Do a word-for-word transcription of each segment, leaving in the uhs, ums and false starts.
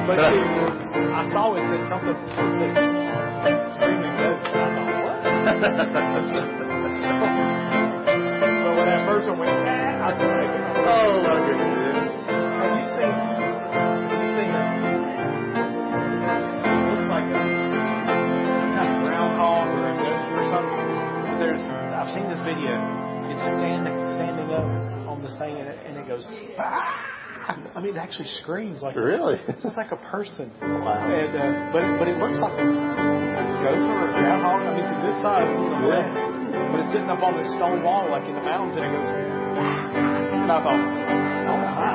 But see, I saw it said something, it said screaming goats, and I thought, what? So when that person went, ah, I was like, oh my goodness. have you seen, have you seen it? It looks like a kind of groundhog or a ghost or something. There's, I've seen this video. It's standing, standing up on this thing, and it, and it goes, ah! I mean, it actually screams like really. It sounds like a person. Wow. And uh, but but it looks like a gopher or a groundhog. I mean, it's a good size, you know. Yeah. But it's sitting up on this stone wall, like in the mountains, and it goes. And I thought, oh my.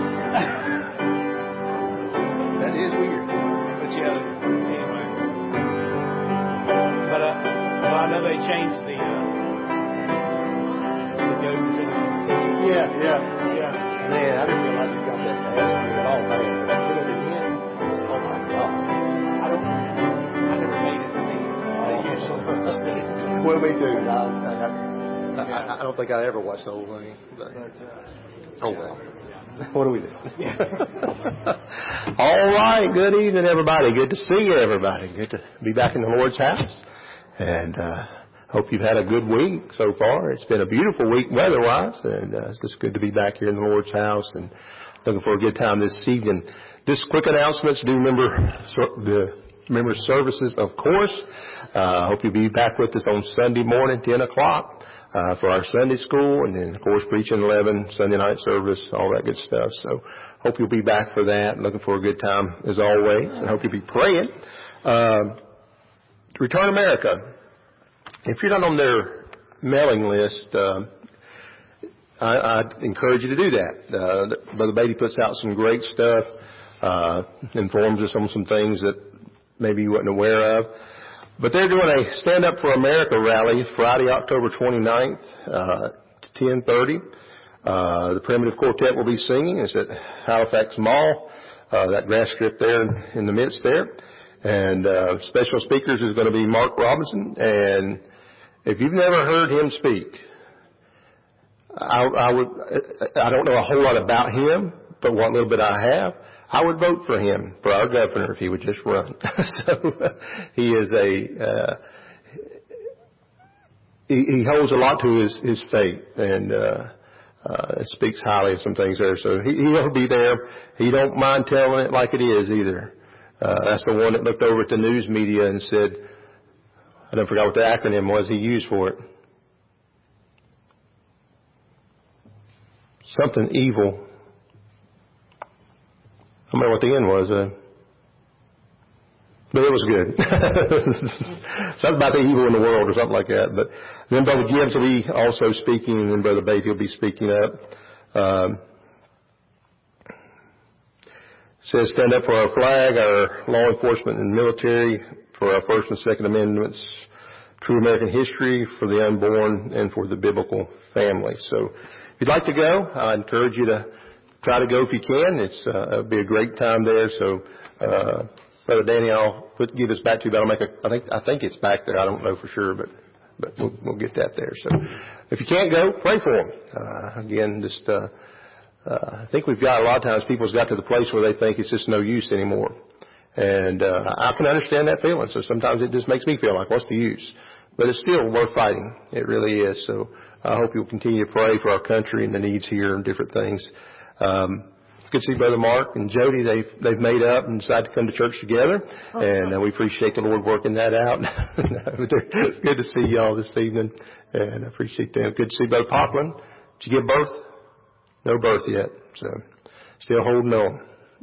That is weird. But yeah, anyway. But uh, well, I know they changed the uh, the goat to the. Yeah, yeah, yeah. Man, I didn't realize it got that bad. I mean, at all bad. But I did it again. Oh my God. I don't. I never made it to me. They usually. Well, me too. I, I, I, I, I don't think I ever watched the whole thing. But, oh well. What do we do? Yeah. All right. Good evening, everybody. Good to see you, everybody. Good to be back in the Lord's house. And uh hope you've had a good week so far. It's been a beautiful week weather-wise, and uh, it's just good to be back here in the Lord's house and looking for a good time this evening. Just quick announcements. Do remember the remember services, of course. I uh, hope you'll be back with us on Sunday morning, ten o'clock, uh, for our Sunday school, and then, of course, preaching eleven, Sunday night service, all that good stuff. So hope you'll be back for that. Looking for a good time, as always, and hope you'll be praying. Uh, Return America. If you're not on their mailing list, uh, I, I encourage you to do that. Uh, Brother Beatty puts out some great stuff, uh, informs us on some things that maybe you wasn't aware of. But they're doing a Stand Up for America rally Friday, October twenty-ninth, uh, ten thirty. Uh, the Primitive Quartet will be singing. It's at Halifax Mall, uh, that grass strip there in, in the midst there. And uh, special speakers is going to be Mark Robinson. And if you've never heard him speak, I, I would, I don't know a whole lot about him, but what little bit I have, I would vote for him for our governor if he would just run. So uh, he is a, uh, he, he holds a lot to his, his faith, and uh, uh, speaks highly of some things there. So he, he'll be there. He don't mind telling it like it is either. Uh, that's the one that looked over at the news media and said, I don't forget what the acronym was he used for it. Something evil. I don't remember what the end was. Uh, but it was good. Something about the evil in the world or something like that. But then Brother Gibbs will be also speaking, and then Brother Beatty will be speaking up. Um, says stand up for our flag, our law enforcement and military, for our First and Second Amendments, true American history, for the unborn, and for the biblical family. So if you'd like to go, I encourage you to try to go if you can. It's uh, it'll be a great time there. So uh, Brother Danny, I'll put, give us back to you, but I'll make a, I think, I think it's back there. I don't know for sure, but, but we'll, we'll get that there. So if you can't go, pray for them. Uh, again, just, uh, uh, I think we've got a lot of times people's got to the place where they think it's just no use anymore. And, uh, I can understand that feeling. So sometimes it just makes me feel like, what's the use? But it's still worth fighting. It really is. So I hope you'll continue to pray for our country and the needs here and different things. Um, it's good to see Brother Mark and Jody. They've, they've made up and decided to come to church together. And uh, we appreciate the Lord working that out. Good to see y'all this evening. And I appreciate them. Good to see Brother Popland. Did you give birth? No birth yet. So still holding on.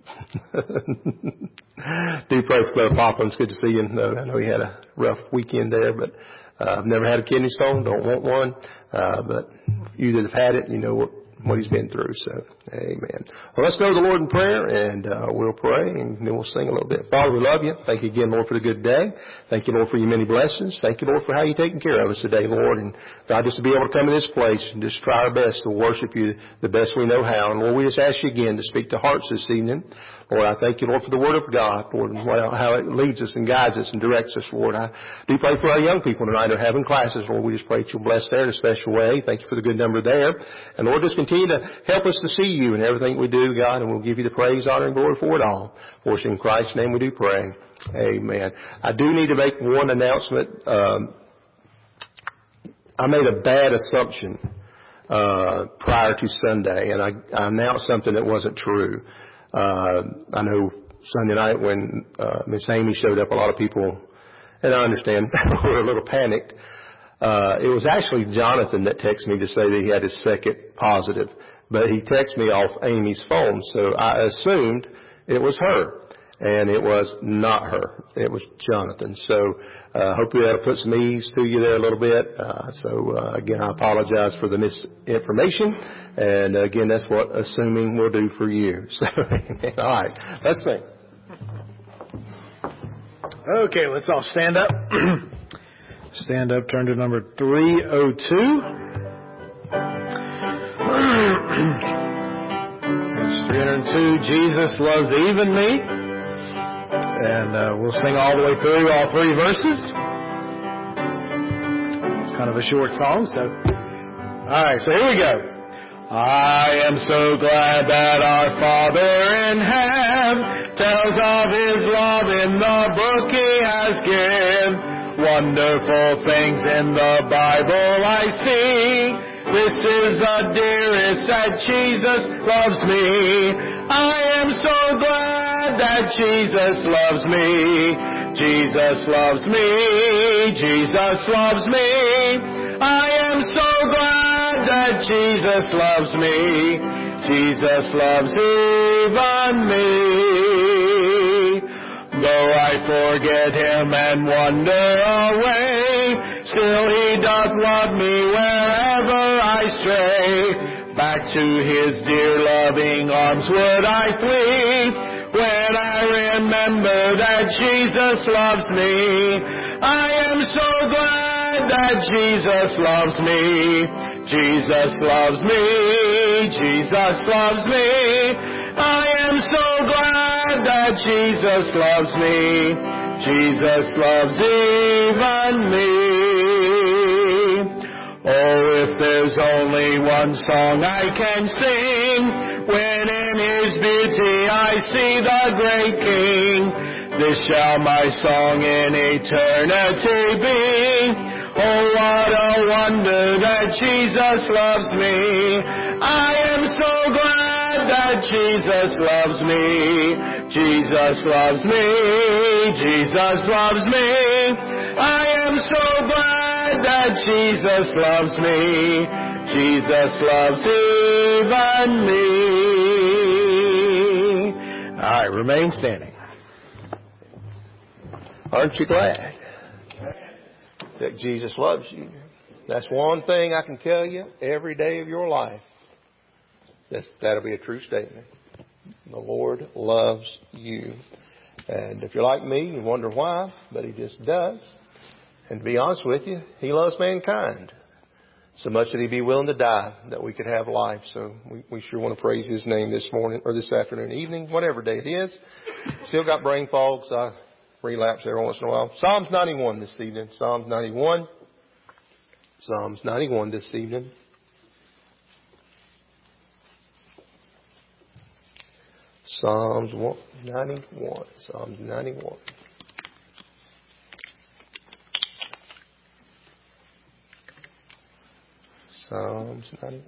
Do pray for Brother Popland. It's good to see you. I know he had a rough weekend there, but uh, I've never had a kidney stone. Don't want one. Uh, but you that have had it, you know what what he's been through. So, amen. Well, let's go to the Lord in prayer, and uh, we'll pray, and then we'll sing a little bit. Father, we love you. Thank you again, Lord, for the good day. Thank you, Lord, for your many blessings. Thank you, Lord, for how you're taking care of us today, Lord. And God, just to be able to come to this place and just try our best to worship you the best we know how. And Lord, we just ask you again to speak to hearts this evening. Lord, I thank you, Lord, for the Word of God, Lord, and how it leads us and guides us and directs us, Lord. I do pray for our young people tonight who are having classes. Lord, we just pray that you'll bless there in a special way. Thank you for the good number there. And Lord, just continue continue to help us to see you in everything we do, God, and we'll give you the praise, honor, and glory for it all. For us in Christ's name we do pray. Amen. I do need to make one announcement. Um, I made a bad assumption uh, prior to Sunday, and I, I announced something that wasn't true. Uh, I know Sunday night when uh, Miss Amy showed up, a lot of people, and I understand, were a little panicked. Uh, it was actually Jonathan that texted me to say that he had his second positive, but he texted me off Amy's phone, so I assumed it was her, and it was not her. It was Jonathan. So uh, hopefully that'll put some ease to you there a little bit. Uh, so uh, again, I apologize for the misinformation, and uh, again, that's what assuming will do for you. So all right, let's sing. Okay, let's all stand up. Stand up, turn to number three oh two. Page three oh two, Jesus Loves Even Me. And uh, we'll sing all the way through all three verses. It's kind of a short song, so. All right, so here we go. I am so glad that our Father in heaven tells of His love in the book He has given. Wonderful things in the Bible I see. This is the dearest that Jesus loves me. I am so glad that Jesus loves me. Jesus loves me. Jesus loves me. I am so glad that Jesus loves me. Jesus loves even me. Though I forget Him and wander away, still He doth love me wherever I stray. Back to His dear loving arms would I flee, when I remember that Jesus loves me. I am so glad that Jesus loves me. Jesus loves me. Jesus loves me. I am so glad that Jesus loves me. Jesus loves even me. Oh, if there's only one song I can sing, when in His beauty I see the great King, this shall my song in eternity be. Oh, what a wonder that Jesus loves me. I am so glad that Jesus loves me. Jesus loves me. Jesus loves me. I am so glad that Jesus loves me. Jesus loves even me. All right, remain standing. Aren't you glad that Jesus loves you? That's one thing I can tell you every day of your life. That's, that'll be a true statement. The Lord loves you. And if you're like me, you wonder why, but He just does. And to be honest with you, He loves mankind so much that He'd be willing to die that we could have life. So we, we sure want to praise His name this morning or this afternoon, evening, whatever day it is. Still got brain fog, so I relapse every once in a while. Psalms ninety-one this evening. Psalms ninety-one. Psalms ninety-one this evening. Psalms ninety-one. Psalms ninety-one. Psalms ninety-one.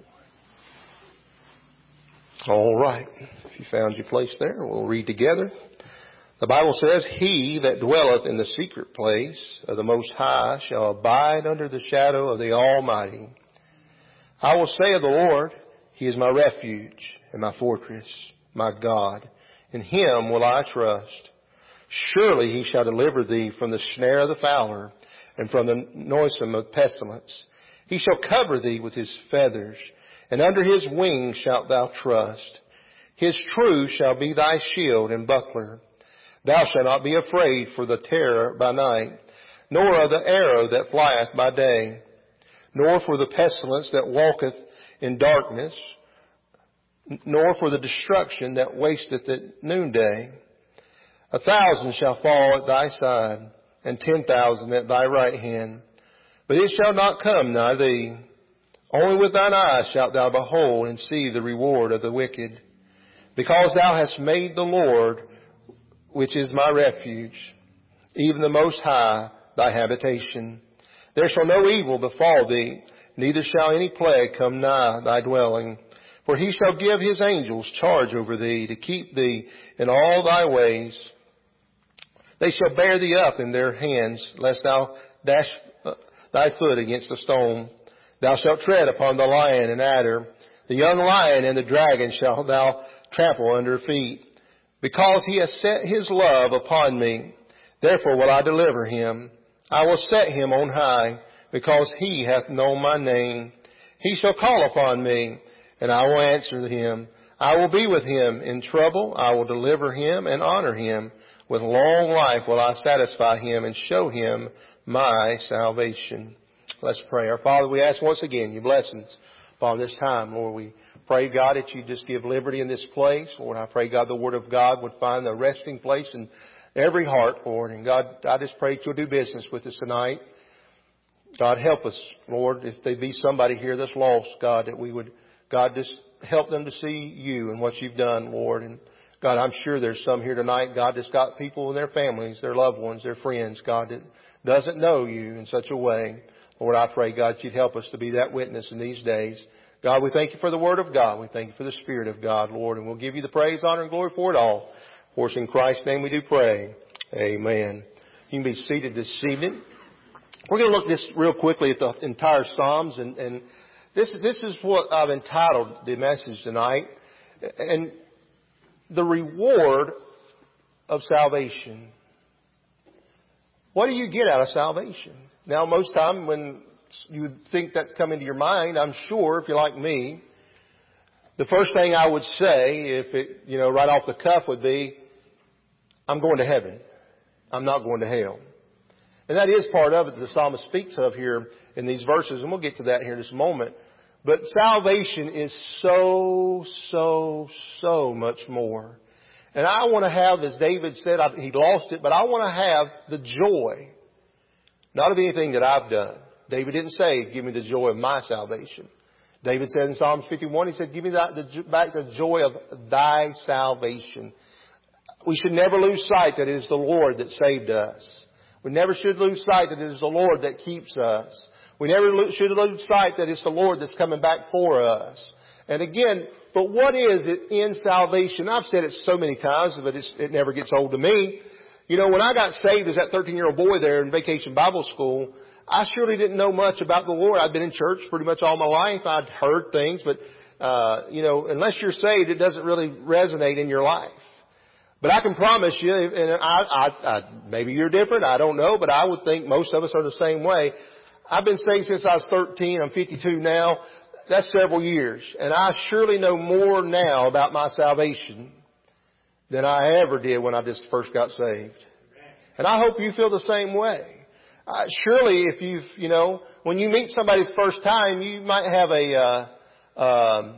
All right. If you found your place there, we'll read together. The Bible says, He that dwelleth in the secret place of the Most High shall abide under the shadow of the Almighty. I will say of the Lord, He is my refuge and my fortress, my God. In Him will I trust. Surely He shall deliver thee from the snare of the fowler and from the noisome of pestilence. He shall cover thee with His feathers, and under His wings shalt thou trust. His truth shall be thy shield and buckler. Thou shalt not be afraid for the terror by night, nor of the arrow that flieth by day, nor for the pestilence that walketh in darkness, nor for the destruction that wasteth at noonday. A thousand shall fall at thy side, and ten thousand at thy right hand, but it shall not come nigh thee. Only with thine eyes shalt thou behold and see the reward of the wicked. Because thou hast made the Lord, which is my refuge, even the Most High, thy habitation. There shall no evil befall thee, neither shall any plague come nigh thy dwelling. For he shall give his angels charge over thee, to keep thee in all thy ways. They shall bear thee up in their hands, lest thou dash thy foot against a stone. Thou shalt tread upon the lion and adder. The young lion and the dragon shalt thou trample under feet. Because he has set his love upon me, therefore will I deliver him. I will set him on high, because he hath known my name. He shall call upon me, and I will answer him. I will be with him in trouble. I will deliver him and honor him. With long life will I satisfy him and show him my salvation. Let's pray. Our Father, we ask once again your blessings upon this time. Lord, we pray, God, that you just give liberty in this place. Lord, I pray, God, the Word of God would find a resting place in every heart, Lord. And God, I just pray that you'll do business with us tonight. God, help us, Lord, if there be somebody here that's lost, God, that we would, God, just help them to see you and what you've done, Lord. And God, I'm sure there's some here tonight, God, that's got people in their families, their loved ones, their friends, God, that doesn't know you in such a way. Lord, I pray, God, you'd help us to be that witness in these days. God, we thank you for the Word of God. We thank you for the Spirit of God, Lord, and we'll give you the praise, honor, and glory for it all. For it's in Christ's name we do pray. Amen. You can be seated this evening. We're going to look this real quickly at the entire Psalms, and, and this, this is what I've entitled the message tonight. And the reward of salvation. What do you get out of salvation? Now, most time when you would think that come into your mind, I'm sure, if you're like me, the first thing I would say, if it, you know, right off the cuff would be, I'm going to heaven. I'm not going to hell. And that is part of it that the psalmist speaks of here in these verses, and we'll get to that here in just a moment. But salvation is so, so, so much more. And I want to have, as David said, he lost it, but I want to have the joy, not of anything that I've done. David didn't say, give me the joy of my salvation. David said in Psalms fifty-one, he said, give me that, the, back the joy of thy salvation. We should never lose sight that it is the Lord that saved us. We never should lose sight that it is the Lord that keeps us. We never should lose sight that it's the Lord that's coming back for us. And again, but what is it in salvation? I've said it so many times, but it's, it never gets old to me. You know, when I got saved as that thirteen-year-old boy there in Vacation Bible School, I surely didn't know much about the Lord. I'd been in church pretty much all my life. I'd heard things, but, uh, you know, unless you're saved, it doesn't really resonate in your life. But I can promise you, and I, I, I, maybe you're different, I don't know, but I would think most of us are the same way. I've been saved since I was thirteen. I'm fifty-two now. That's several years. And I surely know more now about my salvation than I ever did when I just first got saved. And I hope you feel the same way. Uh, surely if you've, you know, when you meet somebody the first time, you might have a uh, um,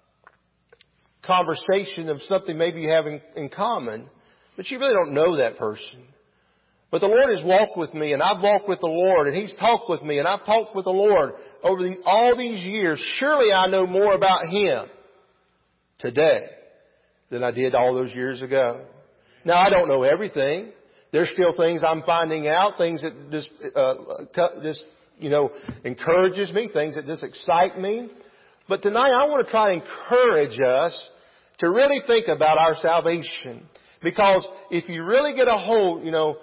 conversation of something maybe you have in, in common, but you really don't know that person. But the Lord has walked with me, and I've walked with the Lord, and He's talked with me, and I've talked with the Lord over the, all these years. Surely I know more about Him today than I did all those years ago. Now, I don't know everything. There's still things I'm finding out, things that just, uh, just, you know, encourages me, things that just excite me. But tonight I want to try to encourage us to really think about our salvation. Because if you really get a hold, you know,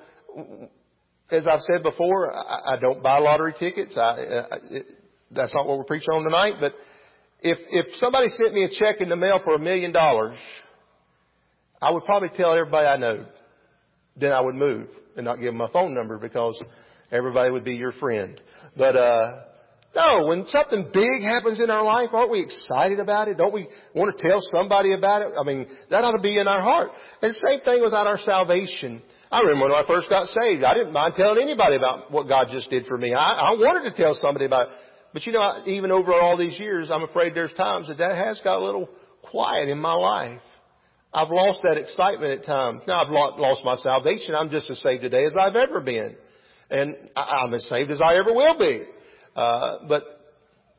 as I've said before, I, I don't buy lottery tickets. I, I, it, that's not what we're preaching on tonight. But if if somebody sent me a check in the mail for a million dollars, I would probably tell everybody I know. Then I would move and not give them my phone number because everybody would be your friend. But uh no, when something big happens in our life, aren't we excited about it? Don't we want to tell somebody about it? I mean, that ought to be in our heart. And the same thing without our salvation. I remember when I first got saved, I didn't mind telling anybody about what God just did for me. I, I wanted to tell somebody about it. But you know, even over all these years, I'm afraid there's times that that has got a little quiet in my life. I've lost that excitement at times. Now, I've lost my salvation. I'm just as saved today as I've ever been. And I'm as saved as I ever will be. Uh, but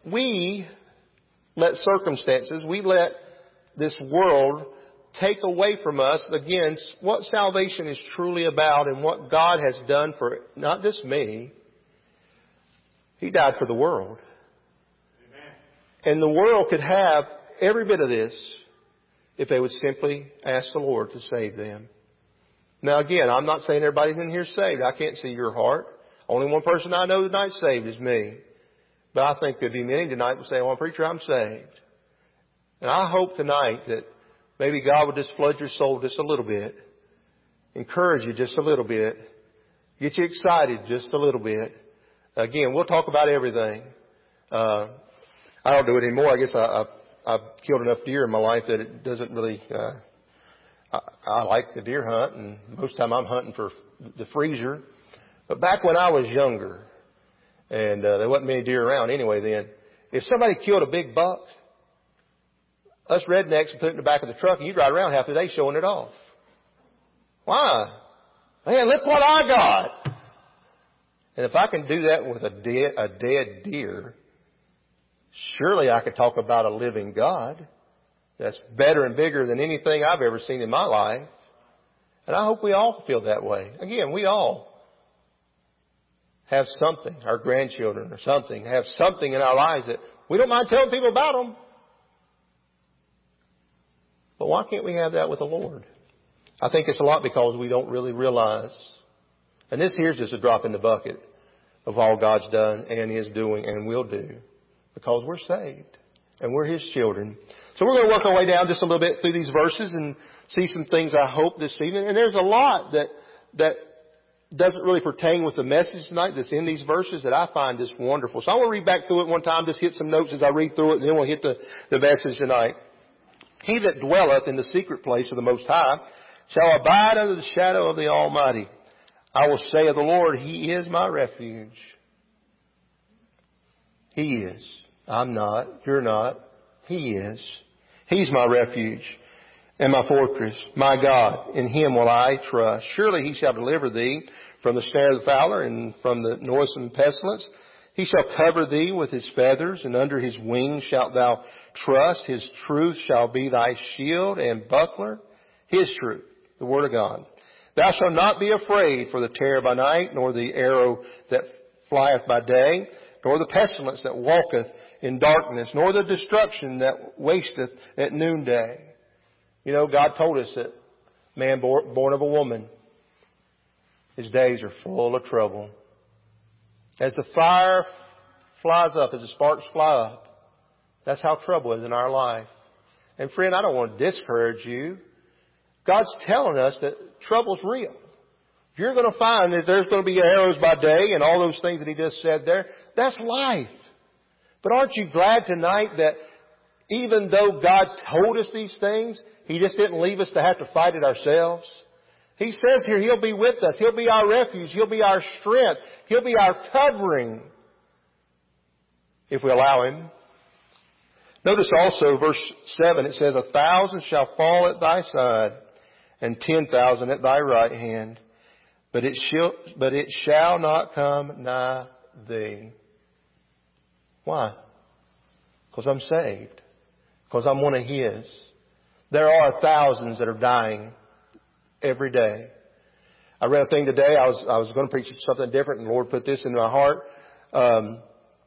we let circumstances, we let this world take away from us, again, what salvation is truly about and what God has done for not just me. He died for the world. Amen. And the world could have every bit of this if they would simply ask the Lord to save them. Now again, I'm not saying everybody's in here saved. I can't see your heart. Only one person I know tonight saved is me. But I think there'd be many tonight who say, well, preacher, I'm saved. And I hope tonight that maybe God would just flood your soul just a little bit. Encourage you just a little bit. Get you excited just a little bit. Again, we'll talk about everything. Uh, I don't do it anymore. I guess I, I, I've killed enough deer in my life that it doesn't really, uh, I, I like the deer hunt, and most of the time I'm hunting for the freezer. But back when I was younger, and uh, there wasn't many deer around anyway then, if somebody killed a big buck, us rednecks would put it in the back of the truck and you'd ride around half the day showing it off. Why? Man, look what I got. And if I can do that with a dead, a dead deer, surely I could talk about a living God that's better and bigger than anything I've ever seen in my life. And I hope we all feel that way. Again, we all have something, our grandchildren or something, have something in our lives that we don't mind telling people about them. But why can't we have that with the Lord? I think it's a lot because we don't really realize. And this here's just a drop in the bucket of all God's done and is doing and will do. Because we're saved and we're His children. So we're going to work our way down just a little bit through these verses and see some things I hope this evening. And there's a lot that, that doesn't really pertain with the message tonight that's in these verses that I find just wonderful. So I want to read back through it one time, just hit some notes as I read through it, and then we'll hit the, the message tonight. He that dwelleth in the secret place of the Most High shall abide under the shadow of the Almighty. I will say of the Lord, He is my refuge. He is. I'm not. You're not. He is. He's my refuge and my fortress, my God. In Him will I trust. Surely He shall deliver thee from the snare of the fowler and from the noisome pestilence. He shall cover thee with His feathers, and under His wings shalt thou trust. His truth shall be thy shield and buckler. His truth, the Word of God. Thou shalt not be afraid for the terror by night, nor the arrow that flieth by day, nor the pestilence that walketh in darkness, nor the destruction that wasteth at noonday. You know, God told us that man born of a woman, his days are full of trouble. As the fire flies up, as the sparks fly up, that's how trouble is in our life. And friend, I don't want to discourage you. God's telling us that trouble's real. You're going to find that there's going to be arrows by day and all those things that He just said there. That's life. But aren't you glad tonight that even though God told us these things, He just didn't leave us to have to fight it ourselves? He says here He'll be with us. He'll be our refuge. He'll be our strength. He'll be our covering if we allow Him. Notice also verse seven, it says, a thousand shall fall at thy side and ten thousand at thy right hand, but it shall, but it shall not come nigh thee. Why? Because I'm saved. Because I'm one of His. There are thousands that are dying every day. I read a thing today. I was I was going to preach something different, and the Lord put this in my heart. Um,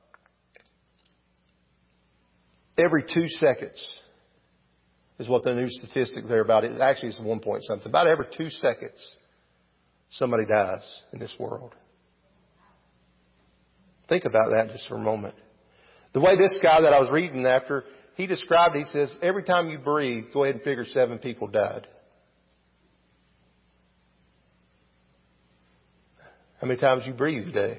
every two seconds is what the new statistic there about it. Actually, it's one point something. About every two seconds, somebody dies in this world. Think about that just for a moment. The way this guy that I was reading after, he described it, he says, every time you breathe, go ahead and figure seven people died. How many times you breathe today?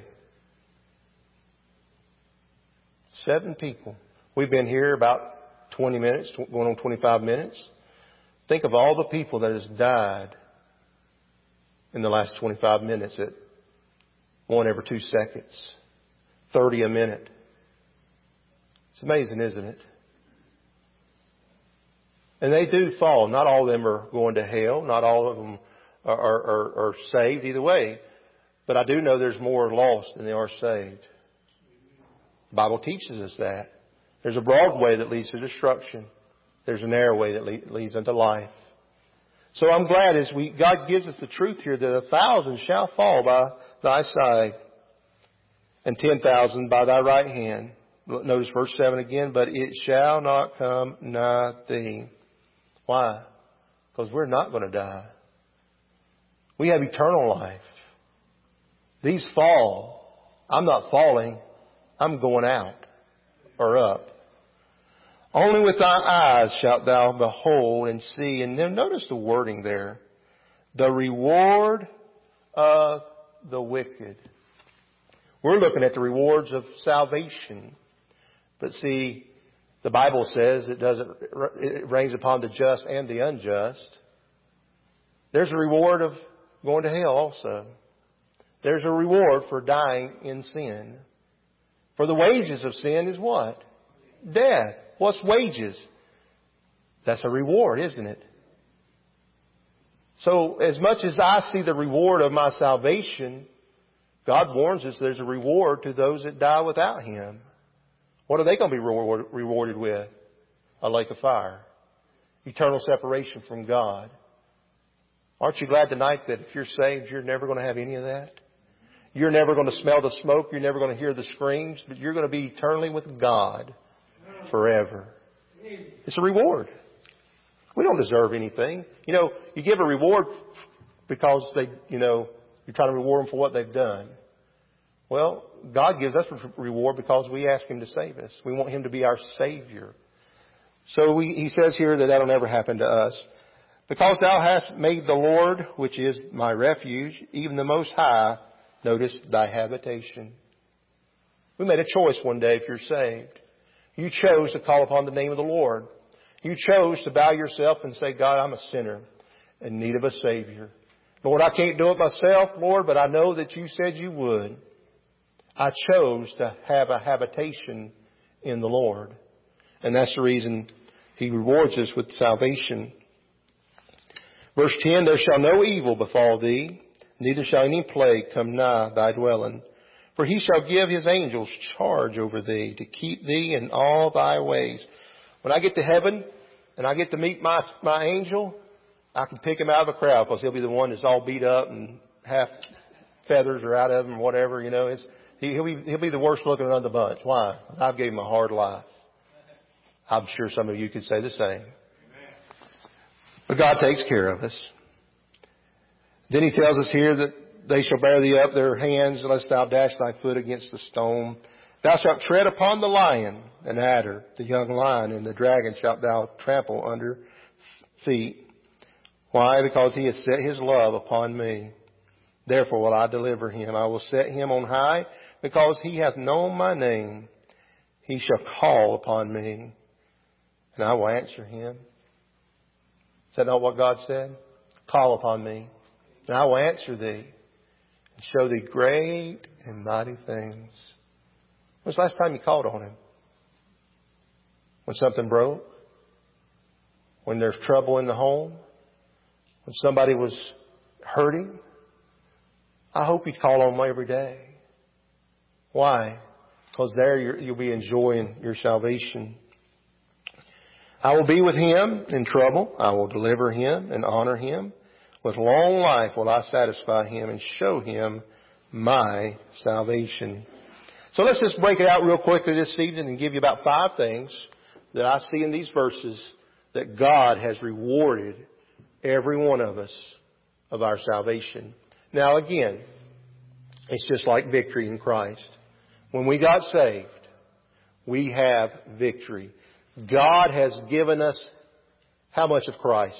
Seven people. We've been here about twenty minutes, going on twenty-five minutes. Think of all the people that has died in the last twenty-five minutes at one every two seconds. thirty a minute. It's amazing, isn't it? And they do fall. Not all of them are going to hell. Not all of them are, are, are, are saved either way. But I do know there's more lost than there are saved. The Bible teaches us that. There's a broad way that leads to destruction. There's a narrow way that le- leads unto life. So I'm glad as we, God gives us the truth here that a thousand shall fall by thy side and ten thousand by thy right hand. Notice verse seven again, but it shall not come nigh thee. Why? Because we're not going to die. We have eternal life. These fall. I'm not falling. I'm going out or up. Only with thy eyes shalt thou behold and see. And then notice the wording there. The reward of the wicked. We're looking at the rewards of salvation. But see, the Bible says it doesn't, it rains upon the just and the unjust. There's a reward of going to hell also. There's a reward for dying in sin. For the wages of sin is what? Death. What's wages? That's a reward, isn't it? So as much as I see the reward of my salvation, God warns us there's a reward to those that die without Him. What are they going to be reward, rewarded with? A lake of fire. Eternal separation from God. Aren't you glad tonight that if you're saved, you're never going to have any of that? You're never going to smell the smoke. You're never going to hear the screams. But you're going to be eternally with God forever. It's a reward. We don't deserve anything. You know, you give a reward because they, you know, you're trying to reward them for what they've done. Well, God gives us a reward because we ask Him to save us. We want Him to be our Savior. So we, He says here that that'll never happen to us. Because thou hast made the Lord, which is my refuge, even the Most High, notice, thy habitation. We made a choice one day if you're saved. You chose to call upon the name of the Lord. You chose to bow yourself and say, God, I'm a sinner in need of a Savior. Lord, I can't do it myself, Lord, but I know that you said you would. I chose to have a habitation in the Lord. And that's the reason He rewards us with salvation. Verse ten, there shall no evil befall thee, neither shall any plague come nigh thy dwelling. For He shall give His angels charge over thee to keep thee in all thy ways. When I get to heaven and I get to meet my, my angel, I can pick him out of the crowd because he'll be the one that's all beat up and half feathers are out of him, whatever, you know. It's, he, he'll be, he'll be the worst looking of the bunch. Why? I've gave him a hard life. I'm sure some of you could say the same. But God takes care of us. Then He tells us here that they shall bear thee up their hands, lest thou dash thy foot against the stone. Thou shalt tread upon the lion and adder, the young lion, and the dragon shalt thou trample under feet. Why? Because He has set His love upon me. Therefore will I deliver him. I will set him on high, because he hath known my name. He shall call upon me, and I will answer him. Is that not what God said? Call upon me, and I will answer thee, and show thee great and mighty things. When was the last time you called on Him? When something broke? When there's trouble in the home? When somebody was hurting? I hope you call on Him every day. Why? Because there you're, you'll be enjoying your salvation. I will be with him in trouble. I will deliver him and honor him. With long life will I satisfy him and show him my salvation. So let's just break it out real quickly this evening and give you about five things that I see in these verses that God has rewarded every one of us of our salvation. Now again, it's just like victory in Christ. When we got saved, we have victory. God has given us how much of Christ?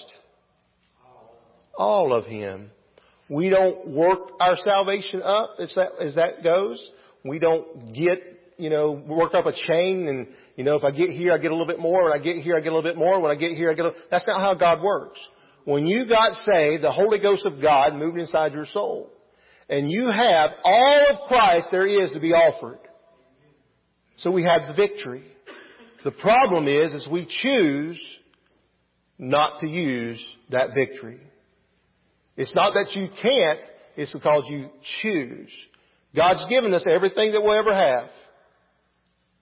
All of Him. We don't work our salvation up as that, as that goes. We don't get, you know, work up a chain and, you know, if I get here, I get a little bit more. When I get here, I get a little bit more. When I get here, I get a little... That's not how God works. When you got saved, the Holy Ghost of God moved inside your soul. And you have all of Christ there is to be offered. So we have the victory. The problem is, is we choose not to use that victory. It's not that you can't, it's because you choose. God's given us everything that we'll ever have.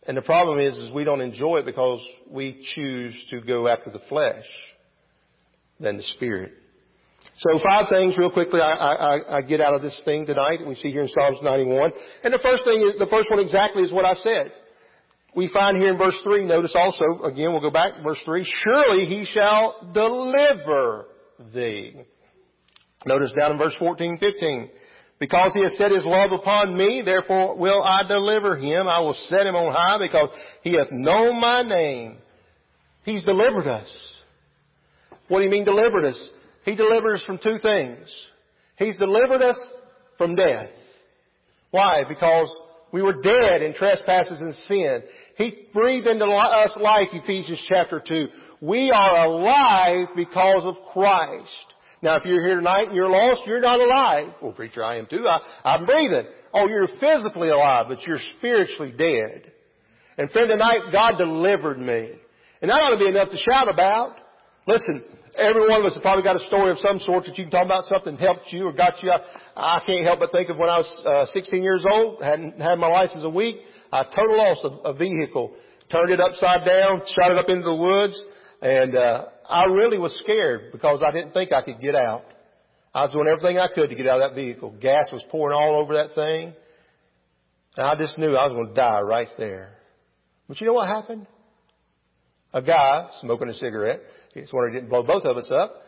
And the problem is, is we don't enjoy it because we choose to go after the flesh than the Spirit. So five things real quickly I, I, I get out of this thing tonight that we see here in Psalms ninety-one. And the first thing is, the first one exactly is what I said. We find here in verse three, notice also, again we'll go back to verse three, surely He shall deliver thee. Notice down in verse fourteen, fifteen. Because He has set His love upon me, therefore will I deliver him. I will set him on high because he hath known my name. He's delivered us. What do you mean delivered us? He delivered us from two things. He's delivered us from death. Why? Because we were dead in trespasses and sin. He breathed into us life, Ephesians chapter two. We are alive because of Christ. Now, if you're here tonight and you're lost, you're not alive. Well, preacher, I am too. I, I'm breathing. Oh, you're physically alive, but you're spiritually dead. And friend, tonight, God delivered me. And that ought to be enough to shout about. Listen, every one of us has probably got a story of some sort that you can talk about, something that helped you or got you. I, I can't help but think of when I was uh, sixteen years old, hadn't had my license a week. I total lost a, a vehicle. Turned it upside down, shot it up into the woods. And uh, I really was scared because I didn't think I could get out. I was doing everything I could to get out of that vehicle. Gas was pouring all over that thing. And I just knew I was going to die right there. But you know what happened? A guy smoking a cigarette, it's where he didn't blow both of us up,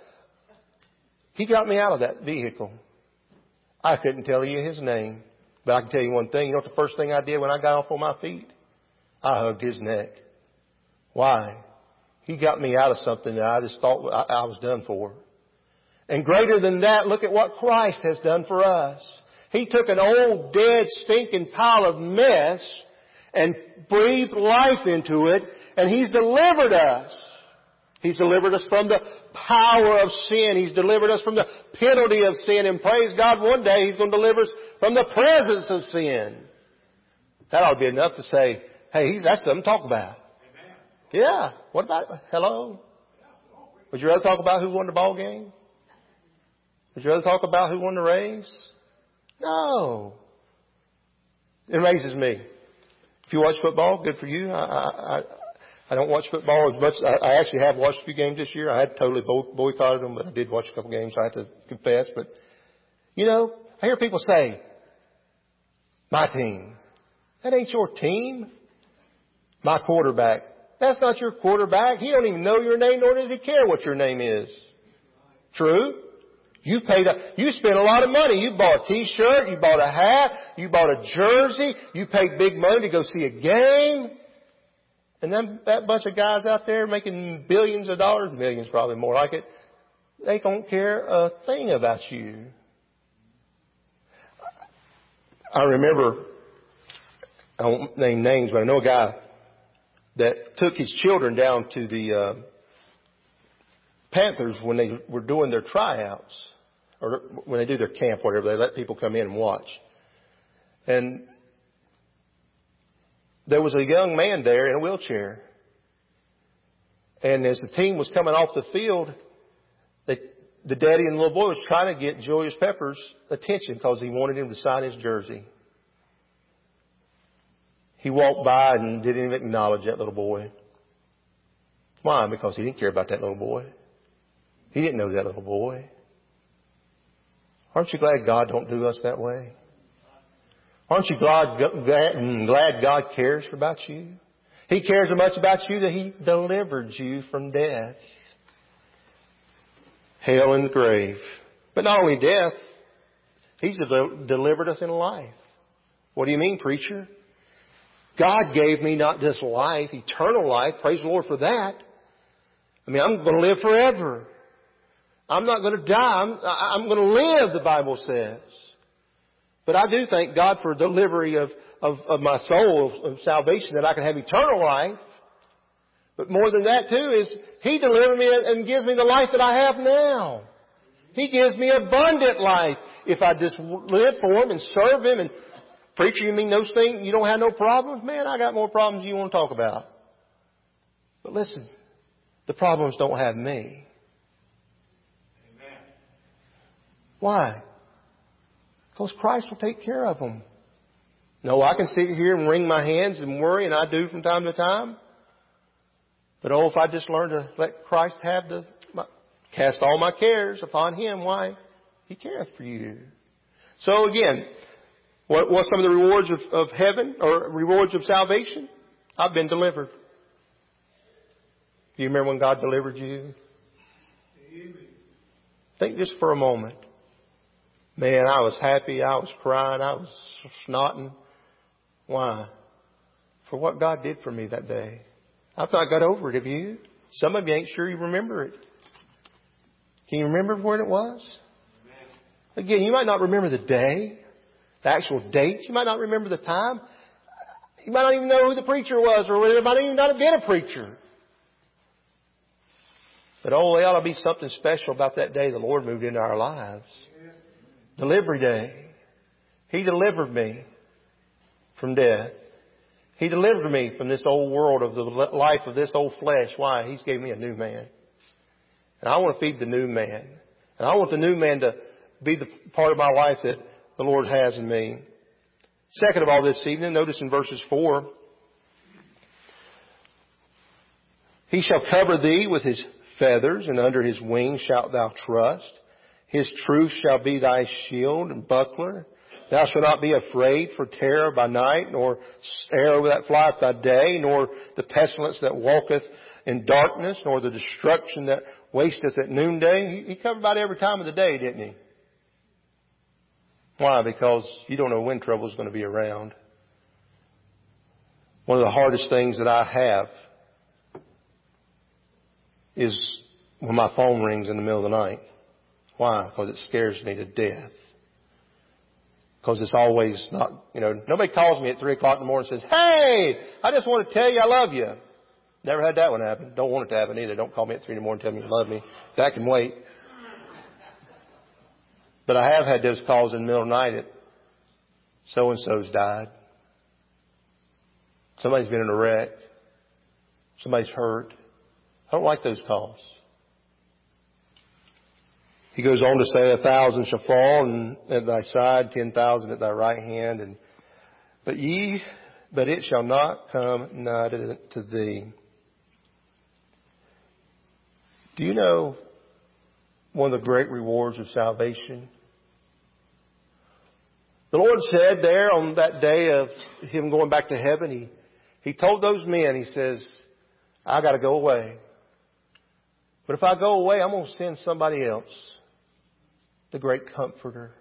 he got me out of that vehicle. I couldn't tell you his name. But I can tell you one thing. You know what the first thing I did when I got off on my feet? I hugged his neck. Why? He got me out of something that I just thought I was done for. And greater than that, look at what Christ has done for us. He took an old, dead, stinking pile of mess and breathed life into it, and He's delivered us. He's delivered us from the power of sin. He's delivered us from the penalty of sin. And praise God, one day He's going to deliver us from the presence of sin. That ought to be enough to say, hey, that's something to talk about. Yeah. What about it? Hello? Would you rather talk about who won the ball game? Would you rather talk about who won the race? No. It amazes me. If you watch football, good for you. I, I, I don't watch football as much. I, I actually have watched a few games this year. I had totally boycotted them, but I did watch a couple games. I have to confess. But, you know, I hear people say, my team. That ain't your team. My quarterback. That's not your quarterback. He don't even know your name, nor does he care what your name is. True? You paid a, you spent a lot of money. You bought a t-shirt, you bought a hat, you bought a jersey, you paid big money to go see a game. And then that bunch of guys out there making billions of dollars, millions probably more like it, they don't care a thing about you. I remember, I won't name names, but I know a guy that took his children down to the uh, Panthers when they were doing their tryouts, or when they do their camp, whatever. They let people come in and watch. And there was a young man there in a wheelchair. And as the team was coming off the field, they, the daddy and the little boy was trying to get Julius Peppers' attention because he wanted him to sign his jersey. He walked by and didn't even acknowledge that little boy. Why? Because he didn't care about that little boy. He didn't know that little boy. Aren't you glad God don't do us that way? Aren't you glad, glad God cares about you? He cares so much about you that He delivered you from death. Hell and the grave. But not only death, He's delivered us in life. What do you mean, preacher? God gave me not just life, eternal life. Praise the Lord for that. I mean, I'm going to live forever. I'm not going to die. I'm, I'm going to live, the Bible says. But I do thank God for delivery of, of, of my soul, of, of salvation, that I can have eternal life. But more than that too is He delivered me and gives me the life that I have now. He gives me abundant life if I just live for Him and serve Him. And preacher, you mean those things, you don't have no problems? Man, I got more problems you want to talk about. But listen, the problems don't have me. Amen. Why? Because Christ will take care of them. No, I can sit here and wring my hands and worry, and I do from time to time. But oh, if I just learn to let Christ have the, my, cast all my cares upon Him, why? He careth for you. So again, what, what's some of the rewards of, of heaven or rewards of salvation? I've been delivered. Do you remember when God delivered you? Think just for a moment. Man, I was happy. I was crying. I was snotting. Why? For what God did for me that day. I've not got over it. Have you? Some of you ain't sure you remember it. Can you remember when it was? Again, you might not remember the day, the actual date. You might not remember the time. You might not even know who the preacher was, or there might even not have been a preacher. But oh, there ought to be something special about that day the Lord moved into our lives. Delivery day. He delivered me from death. He delivered me from this old world of the life of this old flesh. Why? He's gave me a new man. And I want to feed the new man. And I want the new man to be the part of my life that the Lord has in me. Second of all this evening, notice in verses four. He shall cover thee with His feathers, and under His wings shalt thou trust. His truth shall be thy shield and buckler. Thou shalt not be afraid for terror by night, nor arrow that flieth by day, nor the pestilence that walketh in darkness, nor the destruction that wasteth at noonday. He, he covered about every time of the day, didn't He? Why? Because you don't know when trouble is going to be around. One of the hardest things that I have is when my phone rings in the middle of the night. Why? Because it scares me to death. Because it's always not, you know, nobody calls me at three o'clock in the morning and says, "Hey, I just want to tell you I love you." Never had that one happen. Don't want it to happen either. Don't call me at three in the morning and tell me you love me. That can wait. But I have had those calls in the middle of the night that so-and-so's died. Somebody's been in a wreck. Somebody's hurt. I don't like those calls. He goes on to say, a thousand shall fall and at thy side, ten thousand at thy right hand, and but ye, but it shall not come nigh to thee. Do you know one of the great rewards of salvation? The Lord said there on that day of Him going back to heaven, He, he told those men, He says, I got to go away. But if I go away, I'm going to send somebody else. The great Comforter.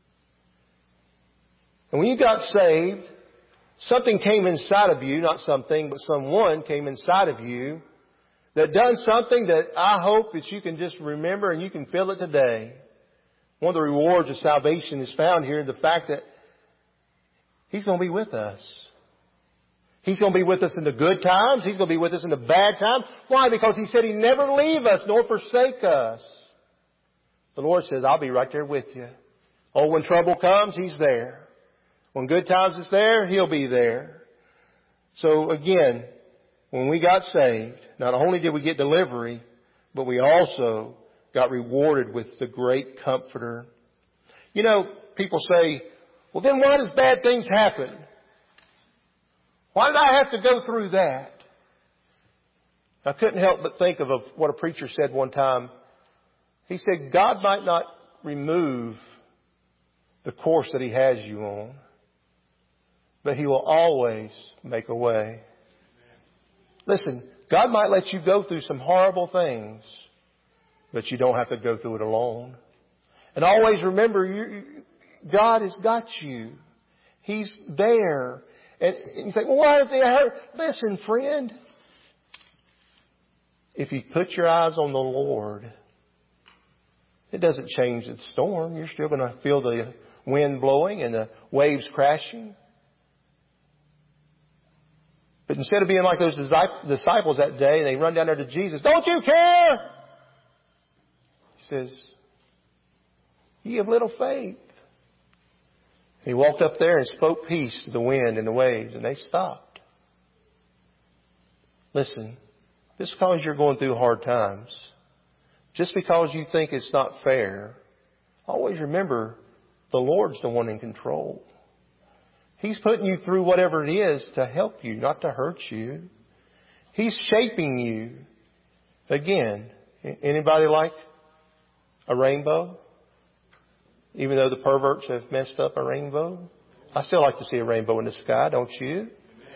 And when you got saved, something came inside of you, not something, but someone came inside of you that done something that I hope that you can just remember and you can feel it today. One of the rewards of salvation is found here in the fact that He's going to be with us. He's going to be with us in the good times. He's going to be with us in the bad times. Why? Because He said He'd never leave us nor forsake us. The Lord says, I'll be right there with you. Oh, when trouble comes, He's there. When good times is there, He'll be there. So again, when we got saved, not only did we get delivery, but we also got rewarded with the great Comforter. You know, people say, well, then why does bad things happen? Why did I have to go through that? I couldn't help but think of a, what a preacher said one time. He said, God might not remove the course that He has you on, but He will always make a way. Listen, God might let you go through some horrible things, but you don't have to go through it alone. And always remember, you, God has got you. He's there. And you say, well, why does He hurt? Listen, friend. If you put your eyes on the Lord, it doesn't change the storm. You're still going to feel the wind blowing and the waves crashing. But instead of being like those disciples that day, and they run down there to Jesus, don't you care? He says, ye have little faith. And He walked up there and spoke peace to the wind and the waves, and they stopped. Listen, just because you're going through hard times, just because you think it's not fair, always remember the Lord's the one in control. He's putting you through whatever it is to help you, not to hurt you. He's shaping you. Again, anybody like a rainbow? Even though the perverts have messed up a rainbow? I still like to see a rainbow in the sky, don't you?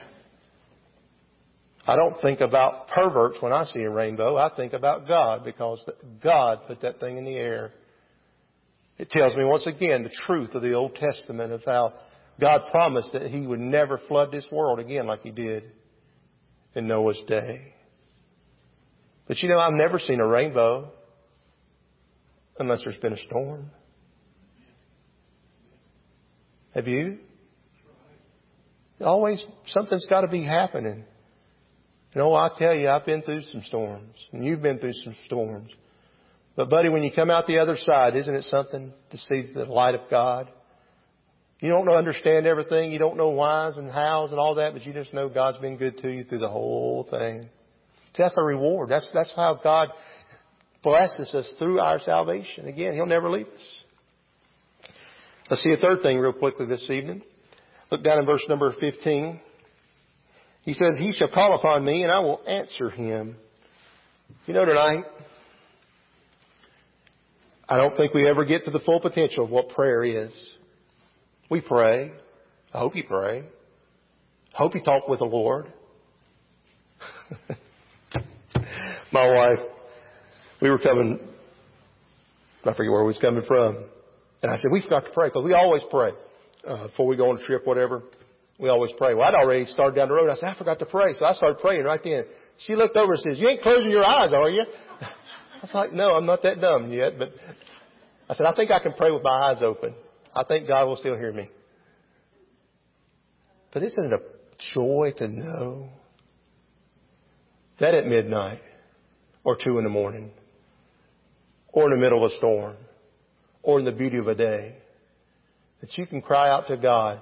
I don't think about perverts when I see a rainbow. I think about God, because God put that thing in the air. It tells me once again the truth of the Old Testament of how God promised that He would never flood this world again like He did in Noah's day. But you know, I've never seen a rainbow unless there's been a storm. Have you? Always something's got to be happening. You know, I tell you, I've been through some storms, and you've been through some storms. But buddy, when you come out the other side, isn't it something to see the light of God? You don't understand everything. You don't know whys and hows and all that, but you just know God's been good to you through the whole thing. See, that's a reward. That's, that's how God blesses us through our salvation. Again, He'll never leave us. Let's see a third thing real quickly this evening. Look down in verse number fifteen. He says, He shall call upon me and I will answer him. You know, tonight, I don't think we ever get to the full potential of what prayer is. We pray. I hope you pray. I hope you talk with the Lord. My wife, we were coming, I forget where we was coming from. And I said, we forgot to pray, because we always pray. Uh, before we go on a trip, whatever, we always pray. Well, I'd already started down the road. I said, I forgot to pray. So I started praying right then. She looked over and says, you ain't closing your eyes, are you? I was like, no, I'm not that dumb yet. But I said, I think I can pray with my eyes open. I think God will still hear me. But isn't it a joy to know that at midnight or two in the morning or in the middle of a storm or in the beauty of a day that you can cry out to God?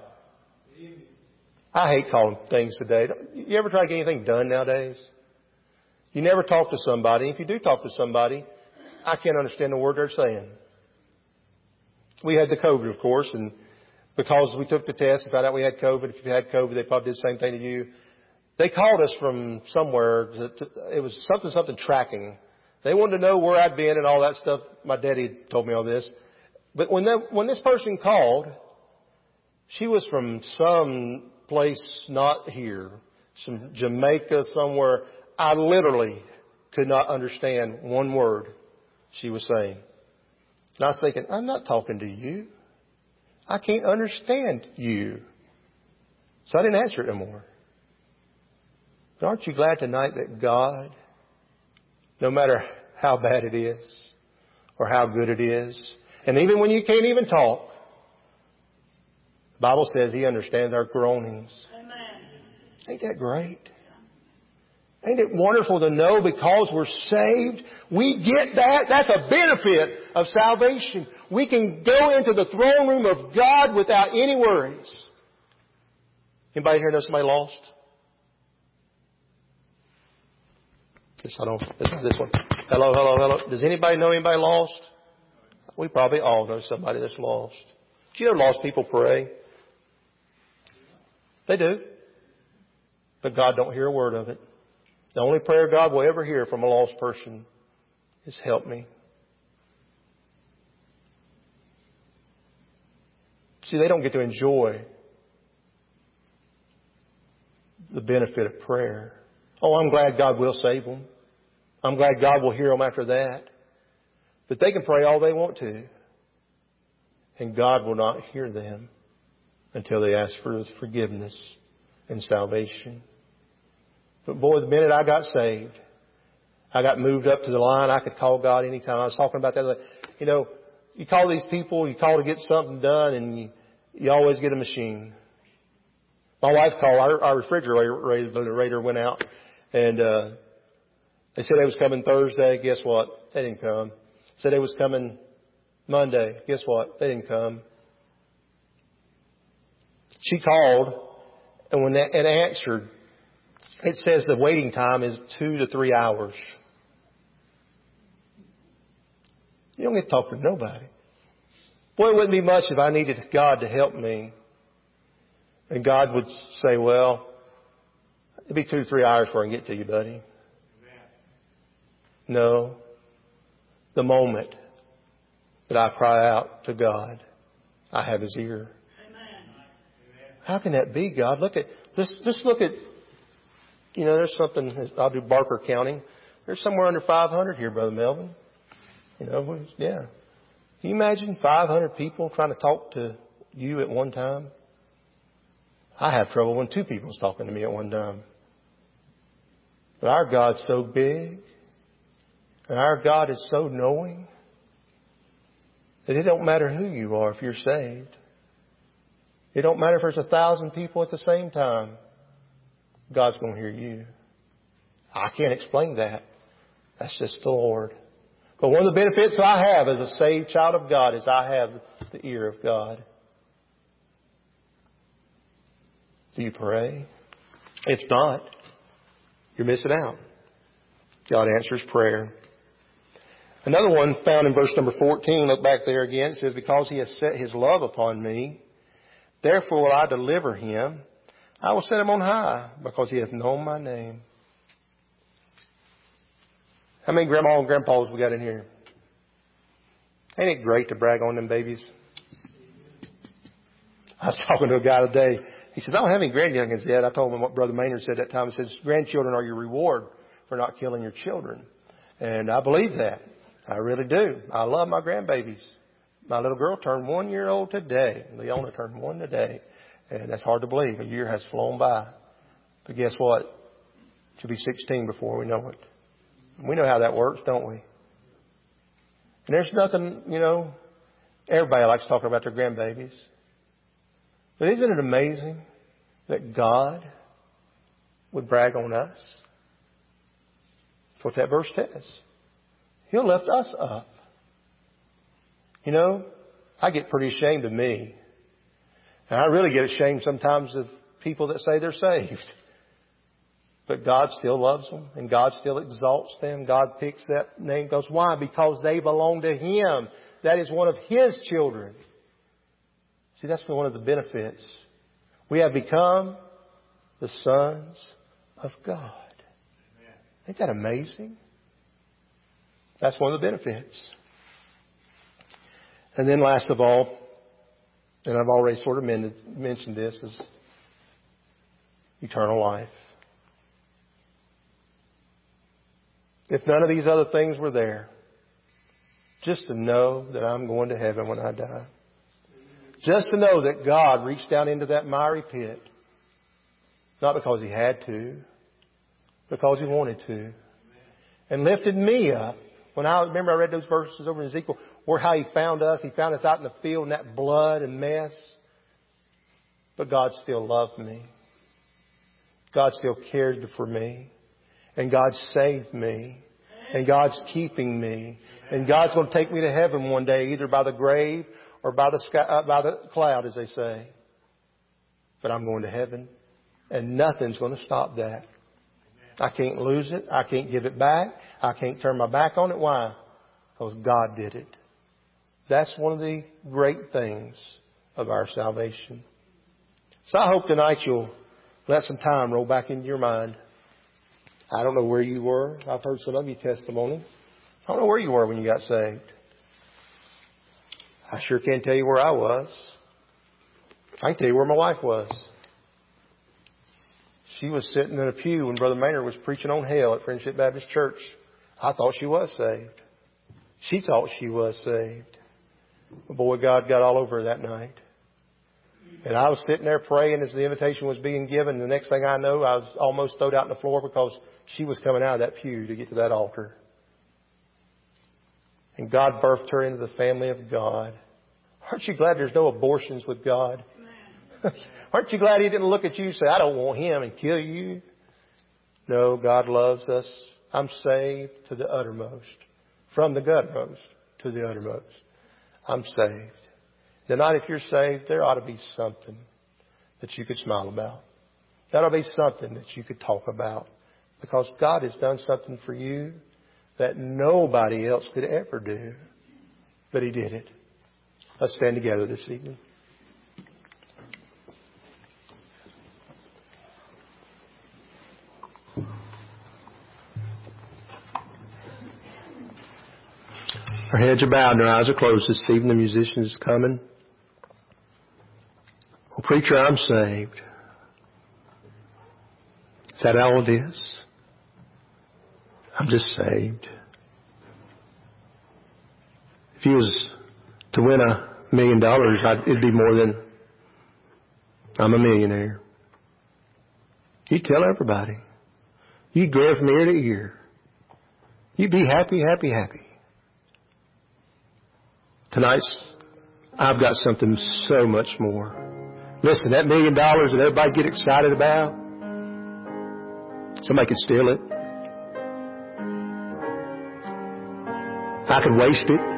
I hate calling things today. You ever try to get anything done nowadays? You never talk to somebody. If you do talk to somebody, I can't understand the word they're saying. We had the COVID, of course, and because we took the test and found out we had COVID, if you had COVID, they probably did the same thing to you. They called us from somewhere. To, to, it was something, something tracking. They wanted to know where I'd been and all that stuff. My daddy told me all this. But when that, when this person called, she was from some place not here, some Jamaica somewhere. I literally could not understand one word she was saying. And I was thinking, I'm not talking to you. I can't understand you. So I didn't answer it anymore. But aren't you glad tonight that God, no matter how bad it is or how good it is, and even when you can't even talk, the Bible says He understands our groanings. Amen. Ain't that great? Ain't it wonderful to know because we're saved, we get that? That's a benefit of salvation. We can go into the throne room of God without any worries. Anybody here know somebody lost? This I don't. This, this one. Hello, hello, hello. Does anybody know anybody lost? We probably all know somebody that's lost. Do you know lost people pray? They do. But God don't hear a word of it. The only prayer God will ever hear from a lost person is help me. See, they don't get to enjoy the benefit of prayer. Oh, I'm glad God will save them. I'm glad God will hear them after that. But they can pray all they want to. And God will not hear them until they ask for His forgiveness and salvation. But boy, the minute I got saved, I got moved up to the line. I could call God anytime. I was talking about that. You know, you call these people, you call to get something done, and you, you always get a machine. My wife called. Our, our refrigerator went out, and uh, they said they was coming Thursday. Guess what? They didn't come. Said they was coming Monday. Guess what? They didn't come. She called, and when that, it answered, it says the waiting time is two to three hours. You don't get to talk to nobody. Boy, it wouldn't be much if I needed God to help me. And God would say, well, it'll be two or three hours before I can get to you, buddy. No. The moment that I cry out to God, I have His ear. How can that be, God? Look at, let's, just look at, you know, there's something, I'll do Barker County. There's somewhere under five hundred here, Brother Melvin. You know, yeah. Can you imagine five hundred people trying to talk to you at one time? I have trouble when two people's talking to me at one time. But our God's so big, and our God is so knowing, that it don't matter who you are if you're saved. It don't matter if there's a thousand people at the same time. God's going to hear you. I can't explain that. That's just the Lord. But one of the benefits I have as a saved child of God is I have the ear of God. Do you pray? If not, you're missing out. God answers prayer. Another one found in verse number fourteen, look back there again. It says, because He has set His love upon me, therefore will I deliver him. I will set him on high, because he hath known my name. How many grandma and grandpas we got in here? Ain't it great to brag on them babies? I was talking to a guy today. He says, I don't have any grandyoungins yet. I told him what Brother Maynard said that time. He says, grandchildren are your reward for not killing your children. And I believe that. I really do. I love my grandbabies. My little girl turned one year old today. Leona turned one today. And that's hard to believe. A year has flown by. But guess what? She'll be sixteen before we know it. We know how that works, don't we? And there's nothing, you know, everybody likes talking about their grandbabies. But isn't it amazing that God would brag on us? That's what that verse says. He'll lift us up. You know, I get pretty ashamed of me. And I really get ashamed sometimes of people that say they're saved. But God still loves them, and God still exalts them. God picks that name because why? Because they belong to Him. That is one of His children. See, that's one of the benefits. We have become the sons of God. Ain't that amazing? That's one of the benefits. And then last of all, and I've already sort of mentioned this, is eternal life. If none of these other things were there, just to know that I'm going to heaven when I die. Just to know that God reached down into that miry pit, not because He had to, because He wanted to, and lifted me up. When I remember I read those verses over in Ezekiel, where how He found us. He found us out in the field in that blood and mess. But God still loved me. God still cared for me. And God saved me. And God's keeping me. And God's going to take me to heaven one day, either by the grave or by the sky, uh, by the cloud, as they say. But I'm going to heaven. And nothing's going to stop that. I can't lose it. I can't give it back. I can't turn my back on it. Why? Because God did it. That's one of the great things of our salvation. So I hope tonight you'll let some time roll back into your mind. I don't know where you were. I've heard some of your testimony. I don't know where you were when you got saved. I sure can't tell you where I was. I can tell you where my wife was. She was sitting in a pew when Brother Maynard was preaching on hell at Friendship Baptist Church. I thought she was saved. She thought she was saved. But boy, God got all over her that night. And I was sitting there praying as the invitation was being given. And the next thing I know, I was almost thrown out on the floor because she was coming out of that pew to get to that altar. And God birthed her into the family of God. Aren't you glad there's no abortions with God? Aren't you glad He didn't look at you and say, I don't want him and kill you? No, God loves us. I'm saved to the uttermost. From the guttermost to the uttermost. I'm saved. Tonight, if you're saved, there ought to be something that you could smile about. That ought to be something that you could talk about. Because God has done something for you that nobody else could ever do. But He did it. Let's stand together this evening. Our heads are bowed and our eyes are closed this evening. The musician is coming. Well, preacher, I'm saved. Is that all it is? I'm just saved. If he was to win a million dollars, I'd, it'd be more than I'm a millionaire. You tell everybody. You go from ear to ear. You be happy, happy, happy. Tonight's, I've got something so much more. Listen, that million dollars that everybody get excited about, somebody could steal it. I could waste it.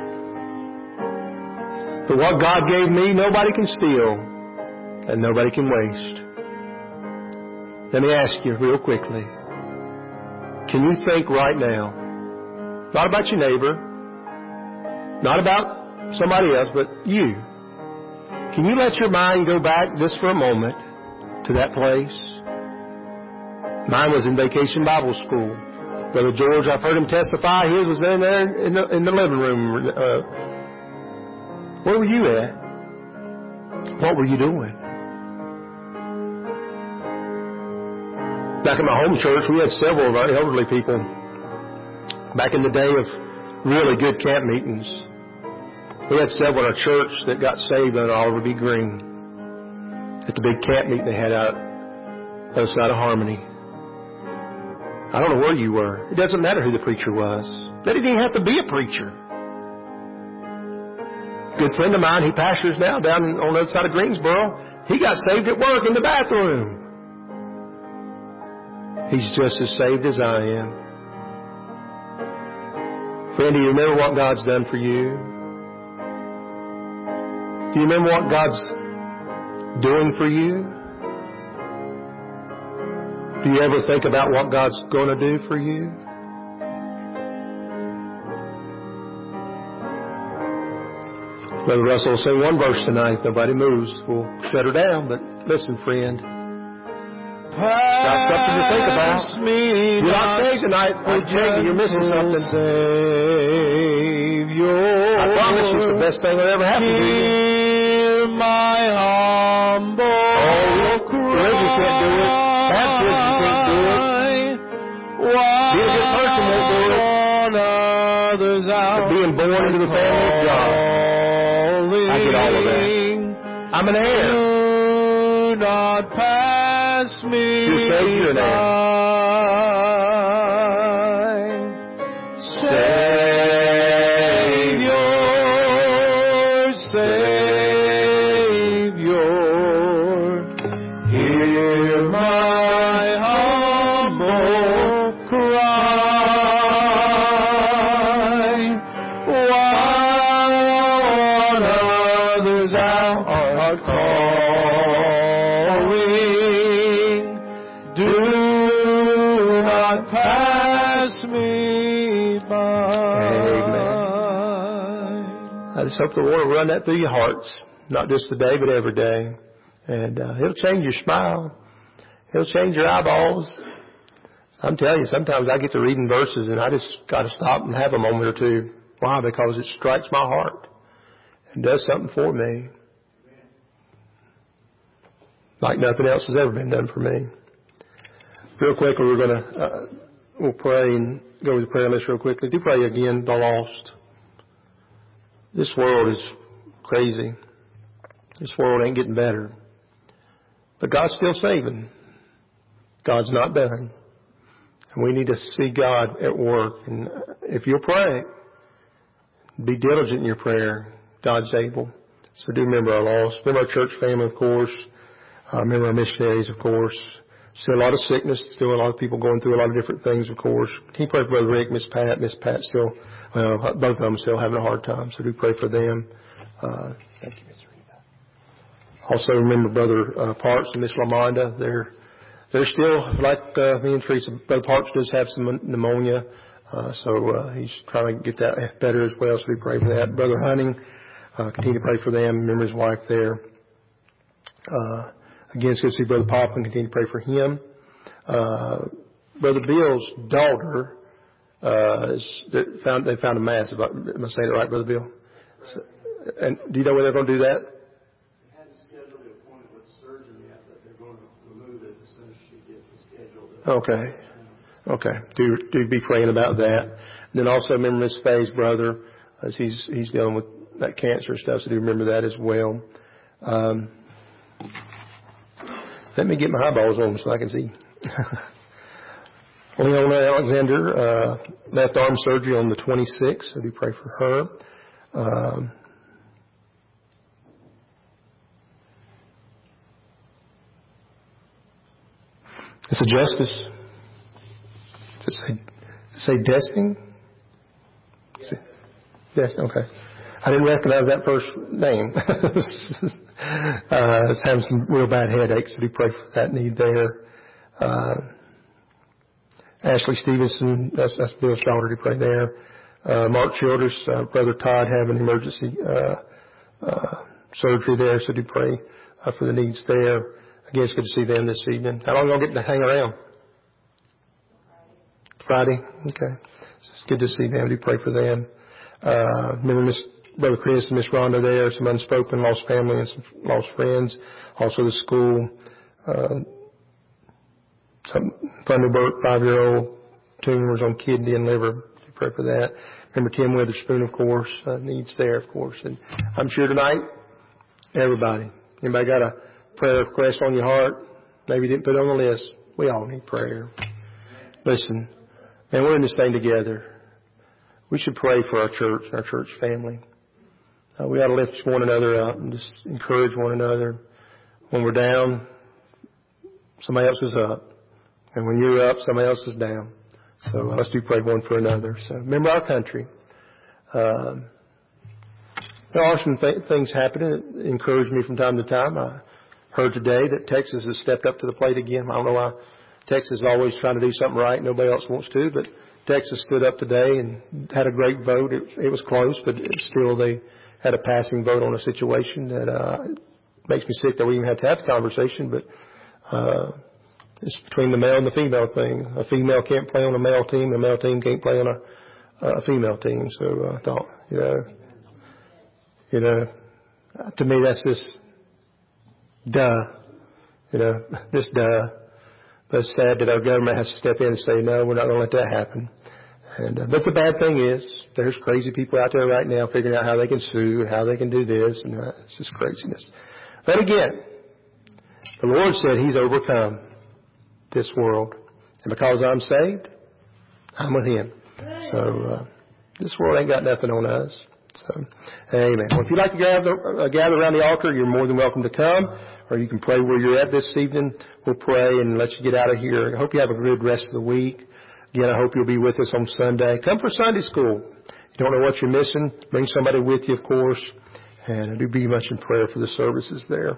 But what God gave me, nobody can steal and nobody can waste. Let me ask you real quickly. Can you think right now, not about your neighbor, not about somebody else, but you, can you let your mind go back just for a moment to that place? Mine was in Vacation Bible School. Brother George, I've heard him testify. His was in there in the, in the living room. Uh, where were you at? What were you doing? Back in my home church, we had several of our elderly people. Back in the day of really good camp meetings, we had several in our church that got saved on Oliver B. Green at the big camp meeting they had out the other side of Harmony. I don't know where you were. It doesn't matter who the preacher was. They didn't even have to be a preacher. Good friend of mine, he pastors now down on the other side of Greensboro. He got saved at work in the bathroom. He's just as saved as I am. Friend, do you remember what God's done for you? Do you remember what God's doing for you? Do you ever think about what God's going to do for you? Brother Russell will sing one verse tonight. If nobody moves, we'll shut her down. But listen, friend. Got something to think about. You're not saved tonight. I tell you, you're missing something. Savior, I promise you it's the best thing that ever happened to you. My humble oh, religion can't do it. Baptism can't do it. Being a good person won't do it. But being born into the family of God, I get all of that. I'm an heir. Do not pass me You're saved, you're an heir. Savior, Savior, hear my humble cry. While others are calling, do not pass me by. Amen. I just hope the Lord will run that through your hearts, not just today, but every day. And uh, He'll change your smile. He'll change your eyeballs. I'm telling you, sometimes I get to reading verses and I just got to stop and have a moment or two. Why? Because it strikes my heart and does something for me like nothing else has ever been done for me. Real quickly, we're going to uh, we'll pray and go with the prayer list real quickly. Do pray again, the lost. This world is crazy. This world ain't getting better. But God's still saving. God's not done. And we need to see God at work. And if you'll pray, be diligent in your prayer. God's able. So do remember our lost. Remember our church family, of course. Uh, remember our missionaries, of course. Still a lot of sickness. Still a lot of people going through a lot of different things, of course. Can you pray for Brother Rick, Miss Pat? Miss Pat still, well, both of them still having a hard time. So do pray for them. Uh, thank you, Miss Rita. Also remember Brother uh, Parks and Miss Lamonda. They're they're still like uh, me and Teresa. Brother Parks does have some pneumonia, uh, so uh, he's trying to get that better as well. So we pray for that. Brother Hunting, uh, continue to pray for them. Remember his wife there. Uh, again, let's go see Brother Pop and continue to pray for him. Uh, Brother Bill's daughter uh, is, they found, they found a mass. Am I saying it right, Brother Bill? So, and do you know when they're going to do that? They hadn't scheduled the appointment with the surgeon yet, but they're going to remove it as soon as she gets it scheduled. Okay. Okay. Do, do be praying about that. And then also remember Miss Faye's brother, as he's, he's dealing with that cancer and stuff, so do remember that as well. Um, let me get my eyeballs on so I can see. Leona Alexander, uh, left arm surgery on the twenty-sixth, so do pray for her. Um, it's a justice. Does it say, does it say Destin? Destin, okay. I didn't recognize that first name. uh, it's having some real bad headaches, so do pray for that need there. Uh, Ashley Stevenson, that's, that's Bill's daughter, to pray there. Uh, Mark Childers, uh, Brother Todd having emergency, uh, uh, surgery there, so do pray, uh, for the needs there. Again, it's good to see them this evening. How long are y'all getting to hang around? Friday? Okay. So it's good to see them, do pray for them. Uh, remember Miss, Brother Chris and Miss Rhonda there, some unspoken lost family and some lost friends. Also the school, uh, some Thunderbird, five-year-old, tumors on kidney and liver. Pray for that. Remember Tim Witherspoon, of course, uh, needs there, of course. And I'm sure tonight, everybody, anybody got a prayer request on your heart? Maybe you didn't put it on the list. We all need prayer. Listen, man, we're in this thing together. We should pray for our church, our church family. Uh, we ought to lift one another up and just encourage one another. When we're down, somebody else is up. And when you're up, somebody else is down. So let's do pray one for another. So remember our country. Um, there are some th- things happening that encourage me from time to time. I heard today that Texas has stepped up to the plate again. I don't know why Texas is always trying to do something right. Nobody else wants to, but Texas stood up today and had a great vote. It, it was close, but it, still they had a passing vote on a situation that uh, makes me sick that we even have to have the conversation, but uh it's between the male and the female thing. A female can't play on a male team. A male team can't play on a, a female team. So uh, I thought, you know, you know, to me that's just duh. You know, just duh. But it's sad that our government has to step in and say, no, we're not going to let that happen. And uh, but the bad thing is, there's crazy people out there right now figuring out how they can sue and how they can do this, and uh, it's just craziness. But again, the Lord said He's overcome this world. And because I'm saved, I'm with Him. So, uh, this world ain't got nothing on us. So, amen. Well, if you'd like to gather, uh, gather around the altar, you're more than welcome to come. Or you can pray where you're at this evening. We'll pray and let you get out of here. I hope you have a good rest of the week. Again, I hope you'll be with us on Sunday. Come for Sunday school. You don't know what you're missing. Bring somebody with you, of course. And I do be much in prayer for the services there.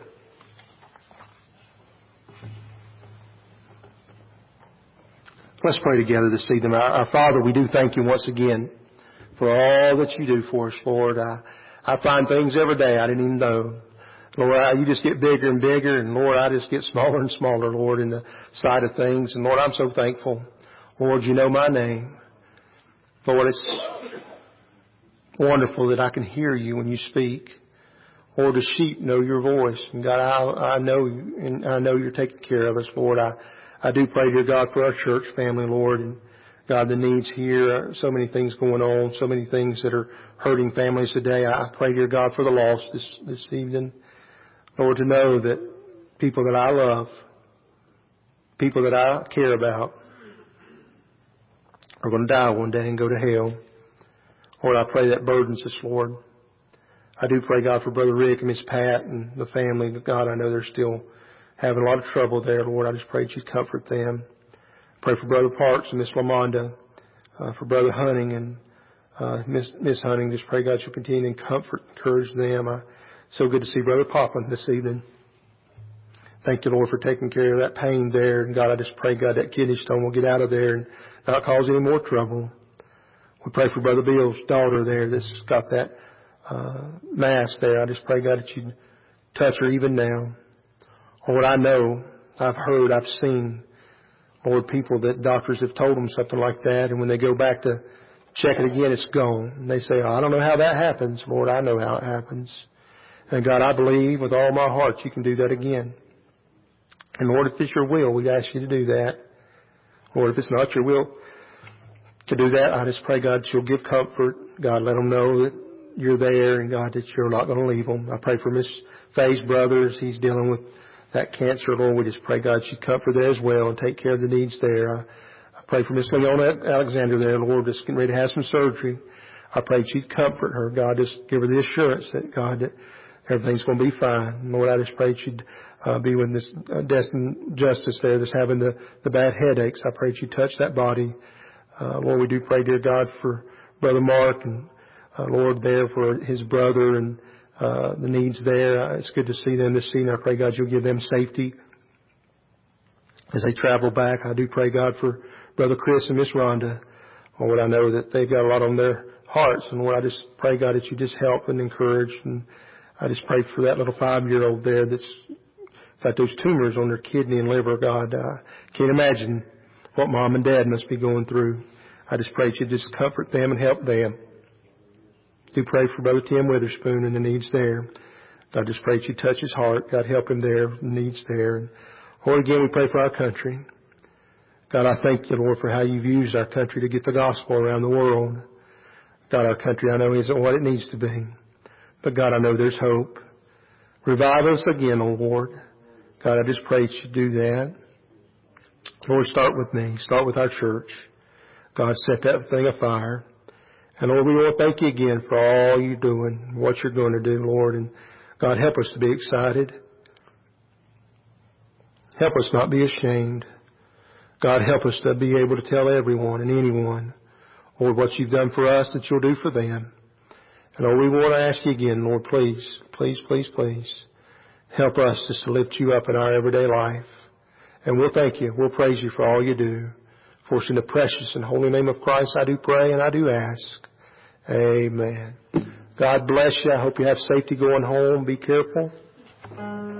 Let's pray together this evening. Our, our Father, we do thank You once again for all that You do for us, Lord. I, I find things every day I didn't even know. Lord, I, You just get bigger and bigger, and Lord, I just get smaller and smaller, Lord, in the sight of things. And Lord, I'm so thankful. Lord, You know my name. Lord, it's wonderful that I can hear You when You speak. Lord, the sheep know Your voice. And God, I, I know You, and I know You're taking care of us, Lord. I I do pray, dear God, for our church family, Lord, and God, the needs here, so many things going on, so many things that are hurting families today. I pray, dear God, for the lost this, this evening. Lord, to know that people that I love, people that I care about, are going to die one day and go to hell. Lord, I pray that burdens us, Lord. I do pray, God, for Brother Rick and Miss Pat and the family. God, I know they're still having a lot of trouble there, Lord. I just pray that You comfort them. Pray for Brother Parks and Miss Lamonda, uh, for Brother Hunting and uh, Miss Miss Hunting. Just pray, God, You'll continue and comfort, encourage them. I, so good to see Brother Poppin this evening. Thank You, Lord, for taking care of that pain there. And God, I just pray, God, that kidney stone will get out of there and not cause any more trouble. We pray for Brother Bill's daughter there that's got that uh, mass there. I just pray, God, that You'd touch her even now. Lord, I know, I've heard, I've seen, Lord, people that doctors have told them something like that, and when they go back to check it again, it's gone. And they say, oh, I don't know how that happens. Lord, I know how it happens. And God, I believe with all my heart you can do that again. And Lord, if it's your will, we ask you to do that. Lord, if it's not your will to do that, I just pray, God, that you'll give comfort. God, let them know that you're there, and God, that you're not going to leave them. I pray for Miss Faye's brother as he's dealing with that cancer. Lord, we just pray, God, you comfort there as well and take care of the needs there. I, I pray for Miss Leona Alexander there, Lord, just getting ready to have some surgery. I pray that you'd comfort her. God, just give her the assurance that, God, that everything's going to be fine. Lord, I just pray that you'd uh, be with this uh, Destin Justice there that's having the, the bad headaches. I pray that you touch that body. Uh, Lord, we do pray, dear God, for Brother Mark and, uh, Lord, there for his brother and uh, the needs there. Uh, it's good to see them this evening. I pray, God, you'll give them safety as they travel back. I do pray, God, for Brother Chris and Miss Rhonda. Lord, I know that they've got a lot on their hearts. And Lord, I just pray, God, that you just help and encourage. And I just pray for that little five-year-old there that's got those tumors on their kidney and liver. God, I can't imagine what mom and dad must be going through. I just pray that you just comfort them and help them. Do pray for Brother Tim Witherspoon and the needs there. God, just pray that you touch his heart. God, help him there, the needs there. And Lord, again, we pray for our country. God, I thank you, Lord, for how you've used our country to get the gospel around the world. God, our country, I know, isn't what it needs to be. But God, I know there's hope. Revive us again, O Lord. God, I just pray that you do that. Lord, start with me. Start with our church. God, set that thing afire. And Lord, we want to thank you again for all you're doing, what you're going to do, Lord. And God, help us to be excited. Help us not be ashamed. God, help us to be able to tell everyone and anyone, Lord, what you've done for us that you'll do for them. And Lord, we want to ask you again, Lord, please, please, please, please, help us just to lift you up in our everyday life. And we'll thank you. We'll praise you for all you do. For it's in the precious and holy name of Christ I do pray and I do ask. Amen. God bless you. I hope you have safety going home. Be careful.